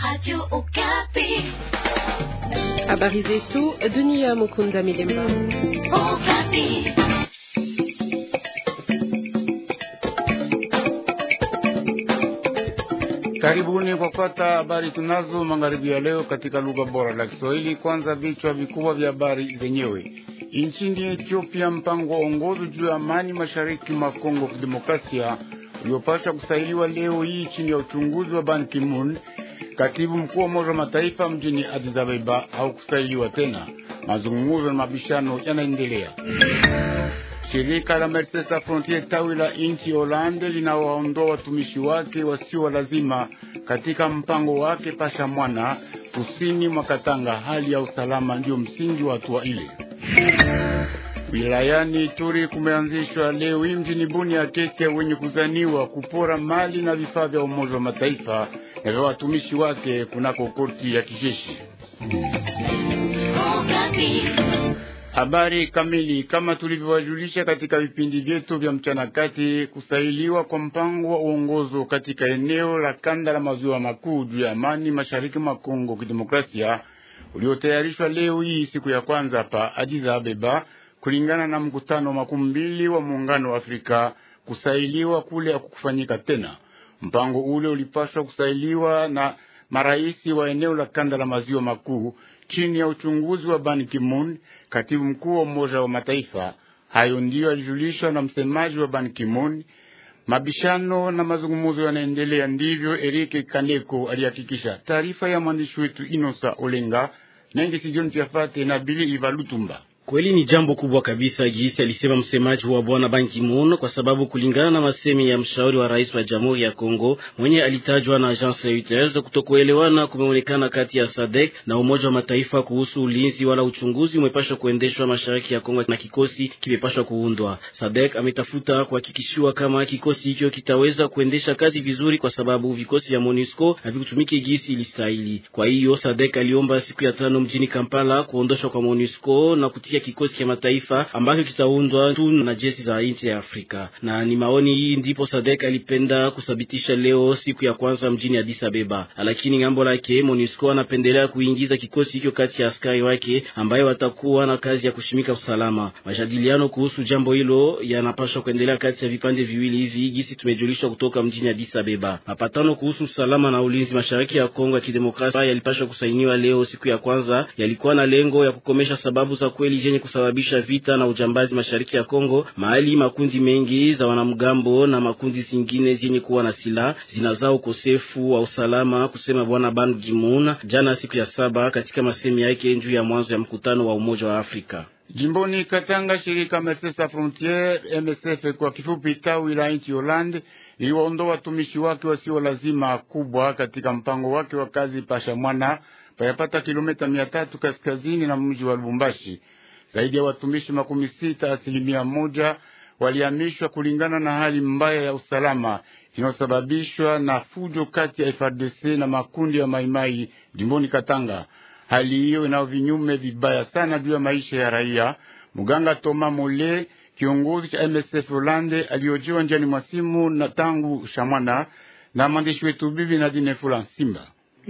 Radio Okapi. Habari zetu Dunia Mukunda Milemba. Okapi. Karibuni kwa kupata habari tunazo magharibi ya leo katika lugha bora la Kiswahili. Kwanza vichwa vikubwa vya habari zenyewe. Nchini Ethiopia, mpango wa uongozi juu ya amani mashariki mwa Kongo Kidemokrasia uliopaswa kusailiwa leo hii chini ya uchunguzi wa Ban Ki-moon, katibu mkuu wa Umoja wa Mataifa mjini Addis Ababa, au kusailiwa tena. Mazungumzo na mabishano yanaendelea. Shirika la Médecins Sans Frontieres tawi la nchi Holande linawaondoa watumishi wake wasio lazima katika mpango wake pasha mwana kusini mwa Katanga. Hali ya usalama ndio msingi wa hatua ile. Wilayani Ituri kumeanzishwa leo hii mjini Bunia kesi ya wenye kuzaniwa kupora mali na vifaa vya Umoja wa Mataifa na vya watumishi wake kunako korti ya kijeshi. Habari kamili kama tulivyowajulisha katika vipindi vyetu vya mchana kati. Kusailiwa kwa mpango wa uongozo katika eneo la kanda la maziwa makuu juu ya amani mashariki mwa Kongo Kidemokrasia uliotayarishwa leo hii siku ya kwanza pa Addis Ababa, kulingana na mkutano makumi mbili wa muungano wa Afrika. Kusailiwa kule hakukufanyika tena. Mpango ule ulipaswa kusailiwa na maraisi wa eneo la kanda la maziwa makuu chini ya uchunguzi wa Ban Ki-moon, katibu mkuu wa Umoja wa Mataifa. Hayo ndiyo alijulishwa na msemaji wa Ban Ki-moon. Mabishano na mazungumzo yanaendelea, ndivyo Erike Kaneko alihakikisha. Taarifa ya mwandishi wetu Inosa Olenga Nengi Sijon Tiafate na Bili Ivalutumba. Kweli ni jambo kubwa kabisa jinsi alisema msemaji wa bwana Ban Ki-moon, kwa sababu kulingana na masemi ya mshauri wa rais wa Jamhuri ya Kongo mwenye alitajwa na agence Reuters, kutokuelewana kumeonekana kati ya SADC na Umoja wa Mataifa kuhusu ulinzi wala uchunguzi umepashwa kuendeshwa mashariki ya Kongo na kikosi kimepashwa kuundwa. SADC ametafuta kuhakikishiwa kama kikosi hicho kitaweza kuendesha kazi vizuri, kwa sababu vikosi vya MONUSCO havikutumiki jinsi ilistahili. Kwa hiyo SADC aliomba siku ya 5 mjini Kampala kuondoshwa kwa MONUSCO na kutia kikosi cha mataifa ambacho kitaundwa tu na jeshi za nchi ya Afrika. Na ni maoni hii ndipo SADC alipenda kusabitisha leo siku ya kwanza mjini Addis Ababa. Lakini ngambo lake MONUSCO anapendelea kuingiza kikosi hicho kati ya askari wake ambayo watakuwa na kazi ya kushimika usalama. Majadiliano kuhusu jambo hilo yanapaswa kuendelea kati ya vipande viwili hivi gisi tumejulishwa kutoka mjini Addis Ababa. Mapatano kuhusu usalama na ulinzi mashariki ya Kongo ya Kidemokrasia yalipaswa kusainiwa leo siku ya kwanza. Yalikuwa na lengo ya kukomesha sababu za kweli zenye kusababisha vita na ujambazi mashariki ya Kongo, mahali makundi mengi za wanamgambo na makundi zingine zenye kuwa na silaha zinazao ukosefu wa usalama, kusema bwana Ban Ki-moon jana siku ya 7 katika masemi yake juu ya mwanzo ya mkutano wa Umoja wa Afrika. Jimboni Katanga, shirika Médecins Sans Frontieres MSF kwa kifupi tawi la nchi Holande iliwaondoa watumishi wake wasio lazima kubwa katika mpango wake wa kazi pasha mwana payapata kilomita 300 kaskazini na mji wa Lubumbashi. Zaidi ya watumishi 60 1% walihamishwa kulingana na hali mbaya ya usalama inayosababishwa na fujo kati ya FARDC na makundi ya maimai jimboni Katanga. Hali hiyo ina vinyume vibaya sana juu ya maisha ya raia. Muganga Thomas Mole, kiongozi cha MSF Holande, aliojiwa njiani mwa simu na tangu Shamwana na mwandishi wetu Bibi Nadine Fulan Simba.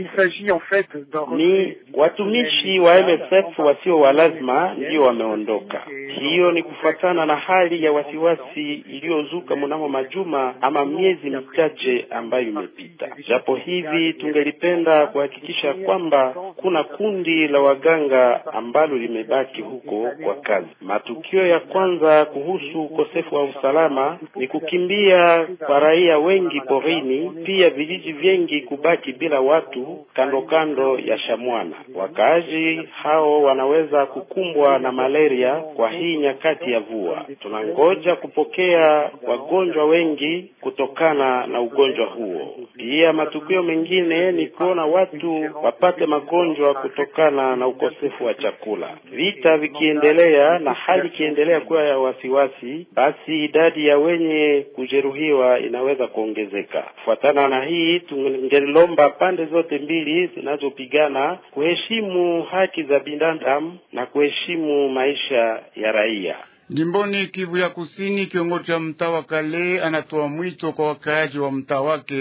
Ni watumishi wa MSF wasio wa lazima ndio wameondoka. Hiyo ni kufuatana na hali ya wasiwasi iliyozuka mnamo majuma ama miezi michache ambayo imepita. Japo hivi tungelipenda kuhakikisha kwamba kuna kundi la waganga ambalo limebaki huko kwa kazi. Matukio ya kwanza kuhusu ukosefu wa usalama ni kukimbia kwa raia wengi porini, pia vijiji vingi kubaki bila watu kando kando ya Shamwana. Wakaaji hao wanaweza kukumbwa na malaria kwa hii nyakati ya vua. Tunangoja kupokea wagonjwa wengi kutokana na ugonjwa huo. Pia matukio mengine ni kuona watu wapate magonjwa kutokana na ukosefu wa chakula. Vita vikiendelea na hali kiendelea kuwa ya wasiwasi, basi idadi ya wenye kujeruhiwa inaweza kuongezeka. Kufuatana na hii, tungelomba pande zote mbili zinazopigana kuheshimu haki za binadamu na kuheshimu maisha ya raia. Jimboni Kivu ya Kusini, kiongozi cha mtaa wa Kale anatoa mwito kwa wakaaji wa mtaa wake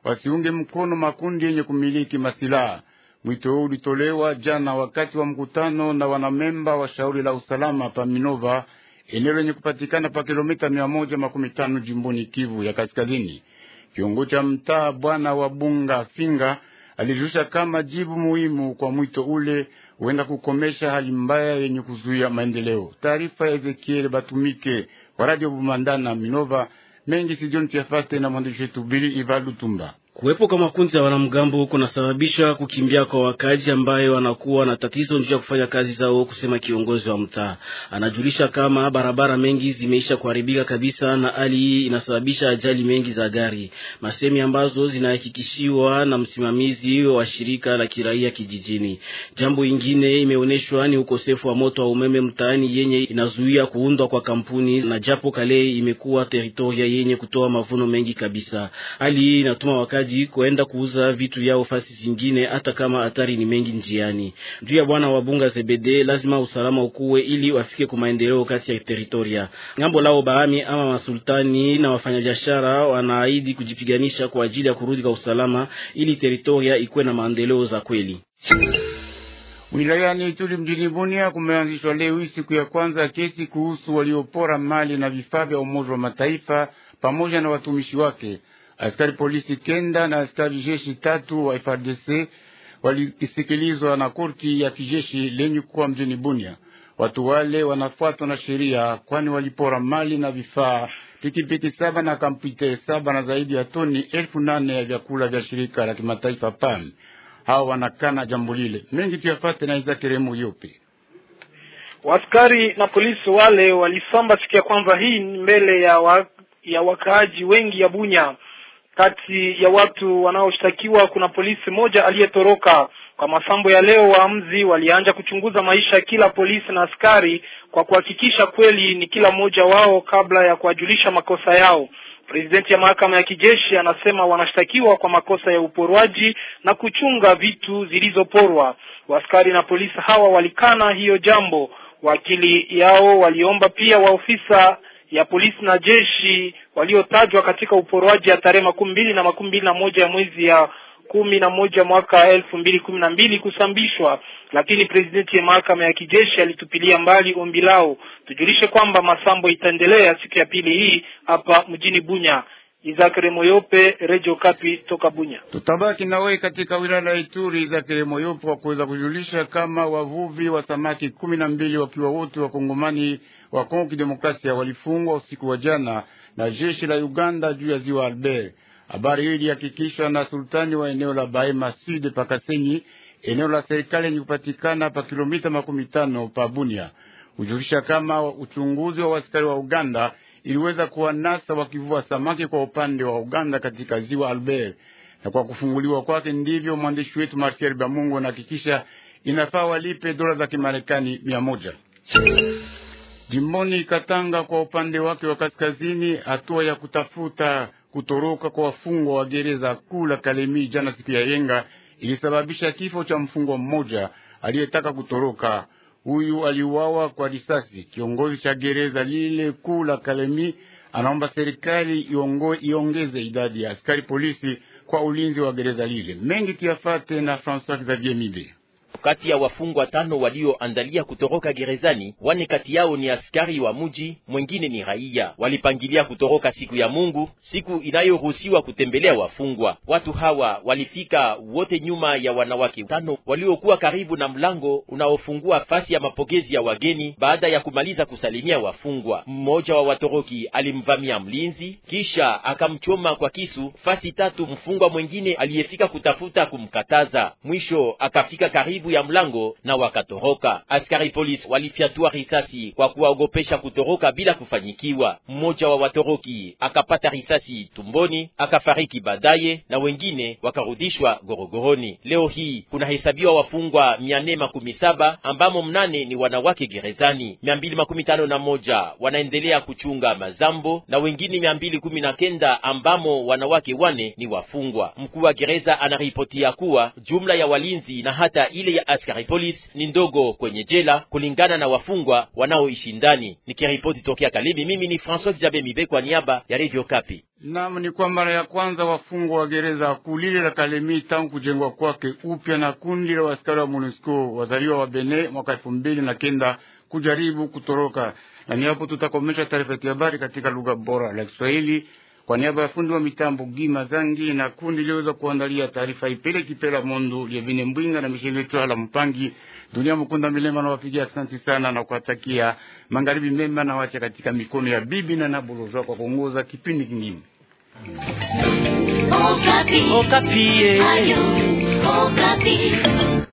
wasiunge mkono makundi yenye kumiliki masilaha. Mwito huu ulitolewa jana wakati wa mkutano na wanamemba wa shauri la usalama pa Minova, eneo lenye kupatikana pa kilomita 115 jimboni Kivu ya Kaskazini. Kiongozi cha mtaa Bwana wa Bunga Finga alijusha kama jibu muhimu kwa mwito ule huenda kukomesha hali mbaya yenye kuzuia maendeleo. Taarifa ya Ezekiel Batumike wa Radio Bumandana Minova. Mengi sijioni tuyafate na mwandishi wetu Bili Ivalu Tumba. Kuwepo kwa makundi ya wanamgambo kunasababisha kukimbia kwa wakazi ambayo wanakuwa na tatizo njia kufanya kazi zao, kusema kiongozi wa mtaa. Anajulisha kama barabara mengi zimeisha kuharibika kabisa, na hali hii inasababisha ajali mengi za gari, masemi ambazo zinahakikishiwa na msimamizi wa shirika la kiraia kijijini. Jambo ingine imeoneshwa ni ukosefu wa moto wa umeme mtaani yenye inazuia kuundwa kwa kampuni, na japo kale imekuwa teritoria yenye kutoa mavuno mengi kabisa. Hali hii inatuma wakazi kuenda kuuza vitu yao fasi zingine hata kama hatari ni mengi njiani. Juu ya Bwana wa Bunga Zebede, lazima usalama ukuwe ili wafike kwa maendeleo kati ya teritoria. Ngambo lao Bahami ama masultani na wafanyabiashara wanaahidi kujipiganisha kwa ajili ya kurudi kwa usalama ili teritoria ikuwe na maendeleo za kweli. Wilayani Ituri mjini Bunia kumeanzishwa leo siku ya kwanza kesi kuhusu waliopora mali na vifaa vya Umoja wa Mataifa pamoja na watumishi wake. Askari polisi 9 na askari jeshi 3 wa FARDC walisikilizwa na korti ya kijeshi lenye kuwa mjini Bunia. Watu wale wanafuatwa na sheria, kwani walipora mali na vifaa, pikipiki 7 na kompyuta 7 na zaidi ya toni 8,000 ya vyakula vya shirika la kimataifa PAM. Hao wanakana jambo lile. Mengi tuyafate na Izakeremo Yope. Waskari na polisi wale walisamba siku ya kwanza hii mbele ya wakaaji wengi ya Bunya. Kati ya watu wanaoshtakiwa kuna polisi moja aliyetoroka. Kwa masambo ya leo, waamuzi walianza kuchunguza maisha kila polisi na askari kwa kuhakikisha kweli ni kila mmoja wao kabla ya kuwajulisha makosa yao. Presidenti ya mahakama ya kijeshi anasema wanashtakiwa kwa makosa ya uporwaji na kuchunga vitu zilizoporwa. Waskari na polisi hawa walikana hiyo jambo. Wakili yao waliomba pia waofisa ya polisi na jeshi waliotajwa katika uporwaji ya tarehe 12 na 21 ya mwezi ya 11 mwaka 2012 kusambishwa, lakini presidenti ya mahakama ya kijeshi alitupilia mbali ombi lao. Tujulishe kwamba masambo itaendelea siku ya pili hii hapa mjini Bunya. Izakere Moyope, Radio Kapi toka Bunya. Tutabaki na wewe katika wilaya ya Ituri. Izakere Moyope kwa kuweza kujulisha kama wavuvi wa samaki 12 wakiwa wote wa Kongomani wa Kongo Kidemokrasia walifungwa usiku wa jana na jeshi la Uganda juu ya ziwa Albert. Habari hii ilihakikishwa na sultani wa eneo la Bahema Sud Pakasenyi, eneo la serikali yenye kupatikana pa kilomita 15 pa Bunia. Ujulisha kama uchunguzi wa askari wa Uganda iliweza kuwanasa wakivua samaki kwa upande wa Uganda katika ziwa Albert, na kwa kufunguliwa kwake ndivyo mwandishi wetu Marcel Bamungu anahakikisha inafaa walipe dola za Kimarekani 100. Jimboni Katanga kwa upande wake wa kaskazini, hatua ya kutafuta kutoroka kwa wafungwa wa gereza kuu la Kalemi jana siku ya yenga ilisababisha kifo cha mfungwa mmoja aliyetaka kutoroka. Huyu aliuawa kwa risasi. Kiongozi cha gereza lile kuu la Kalemi anaomba serikali iongeze idadi ya askari polisi kwa ulinzi wa gereza lile. Mengi tuyafate na François Xavier Mibe. Kati ya wafungwa 5 walioandalia kutoroka gerezani, 4 kati yao ni askari wa muji, mwingine ni raia. Walipangilia kutoroka siku ya Mungu, siku inayoruhusiwa kutembelea wafungwa. Watu hawa walifika wote nyuma ya wanawake 5 waliokuwa karibu na mlango unaofungua fasi ya mapokezi ya wageni. Baada ya kumaliza kusalimia wafungwa, mmoja wa watoroki alimvamia mlinzi kisha akamchoma kwa kisu fasi 3 mfungwa mwingine aliyefika kutafuta kumkataza. Mwisho akafika karibu ya mlango na wakatoroka. Askari polisi walifyatua risasi kwa kuwaogopesha kutoroka bila kufanyikiwa. Mmoja wa watoroki akapata risasi tumboni akafariki baadaye, na wengine wakarudishwa gorogoroni. Leo hii kuna hesabiwa wafungwa 417 ambamo 8 ni wanawake gerezani. 251 wanaendelea kuchunga mazambo na wengine 219 ambamo wanawake 4 ni wafungwa. Mkuu wa gereza anaripotia kuwa jumla ya walinzi na hata ile idadi ya askari polisi ni ndogo kwenye jela kulingana na wafungwa wanaoishi ndani. Nikiripoti tokea Kalemi, mimi ni François Xavier Mibe kwa niaba ya Radio Kapi. Naam, ni kwa mara ya kwanza wafungwa wa gereza kulile la Kalemi tangu kujengwa kwake upya na kundi la askari wa MONUSCO wazaliwa wa Benin mwaka 2009 kujaribu kutoroka. Na ni hapo tutakomesha taarifa ya habari katika lugha bora la Kiswahili. Kwa niaba ya fundi wa mitambo Gima Zangi na kundi liweza kuandalia taarifa ipele kipela Mondo Lievine Mbwinga na Michelle Twala Mpangi. Dunia Mukunda Milema na wapigia asante sana na kuwatakia magharibi mema na wacha katika mikono ya bibi na Nabulozwa kwa kuongoza kipindi kingine. Okapi. Okapi. Ayo, Okapi.